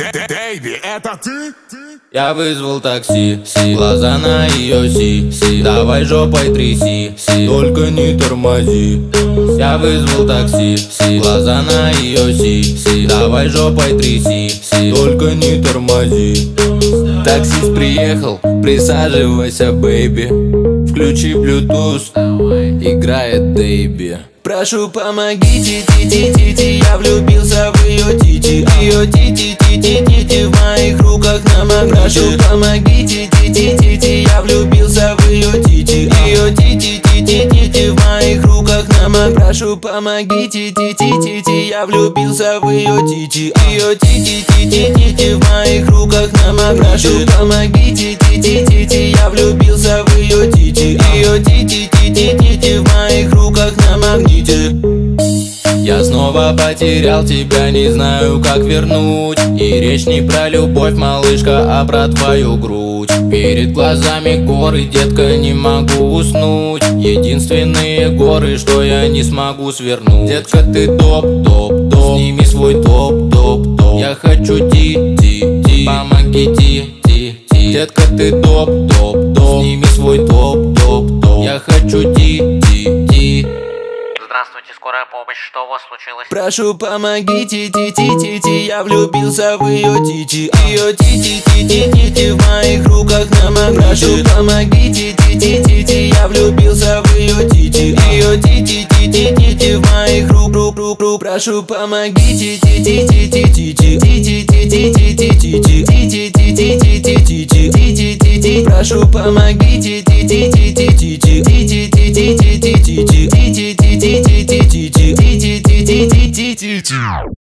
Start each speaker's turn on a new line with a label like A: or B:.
A: Дэйби, это ты?
B: Я вызвал такси, глаза на ее си, давай жопой тряси, только не тормози. Я вызвал такси, глаза на ее си, давай жопой тряси, только не тормози. Таксист приехал, присаживайся, бэйби. Включи Bluetooth, играет Дэйби. Прошу, помогите, ти-ти-ти-ти, я влюбился в ее тити. Ее ти-ти-ти-ти-ти в моих руках намок. Прошу, помогите, ти-ти-ти-ти, я влюбился в ее тити. Ее ти-ти-ти-ти-ти в моих руках намок. Прошу, помогите, ти-ти-ти-ти, я влюбился в ее тити. Ее ти-ти-ти-ти-ти в моих руках намок. Прошу, помогите, ти-ти-ти-ти, я влюбился в ее тити. Ее ти-ти-ти-ти-ти в моих руках на магните. Я снова потерял тебя, не знаю, как вернуть. И речь не про любовь, малышка, а про твою грудь. Перед глазами горы, детка, не могу уснуть. Единственные горы, что я не смогу свернуть. Детка, ты топ-топ-топ, сними свой топ-топ-топ. Я хочу ти-ти-ти, помоги ти-ти-ти. Детка, ты топ-топ-топ, сними свой топ-топ-топ. Я хочу ти-ти-ти.
C: Здравствуйте, скорая помощь, что у вас случилось?
B: Прошу, помогите, ти-ти-ти-ти, я влюбился в ее тити. Ее ти-ти-ти-ти-ти в моих руках намок. Прошу, помогите, ти-ти-ти-ти, я влюбился в ее тити. Ее ти-ти-ти-ти-ти в моих руках. Прошу, помогите, ти-ти-ти-ти-ти, ти-ти-ти-ти-ти-ти, ти-ти-ти-ти-ти-ти. Прошу, помогите, ти-ти-ти-ти-ти, ти-ти-ти-ти-ти-ти, ти-ти-ти-ти-ти-ти.